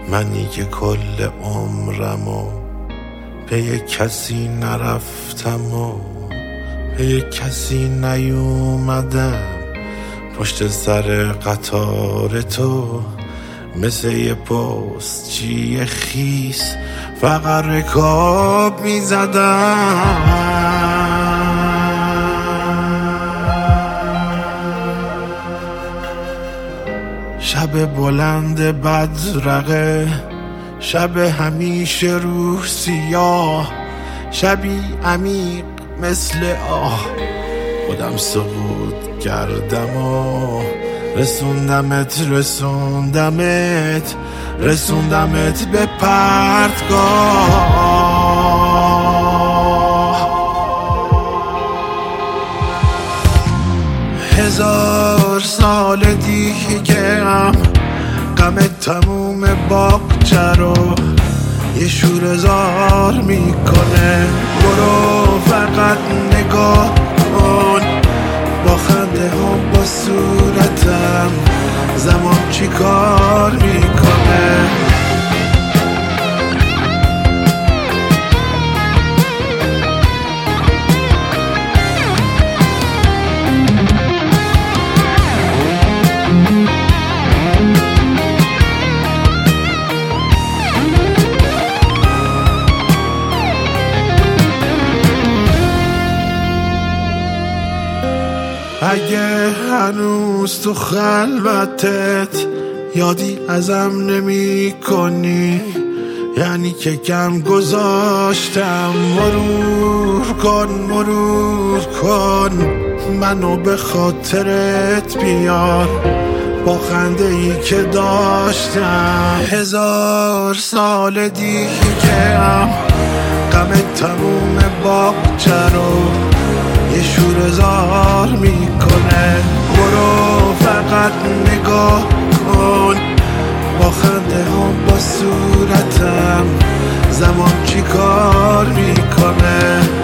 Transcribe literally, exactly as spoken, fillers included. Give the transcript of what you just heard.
منی که کل عمرمو پی کسی نرفتم و پی کسی نیومدم، پشت سر قطار تو مثل یه پستچی خیس فقط رکاب میزدم. شب بلند بدرقه، شب همیشه روح سیاه، شبی عمیق مثل آه، خودم سقوط کردم و رسوندمت رسوندمت رسوندمت به پرتگاه. هزار سال دیگه هم غم تموم باغچه رو یه شوره‌زار میکنه. برو فقط نگاه کن با خنده هم با صورتم زمان چی کار میکنه. اگه هنوز تو خلوتت یادی ازم نمی کنی، یعنی که کم گذاشتم. مرور کن مرور کن منو به خاطرت بیار با خنده ای که داشتم. هزار سال دیگه هم غم تموم باغچه رو یه شوره‌زار میکنه. برو فقط نگاه کن با خنده هم با صورتم زمان چی کار میکنه.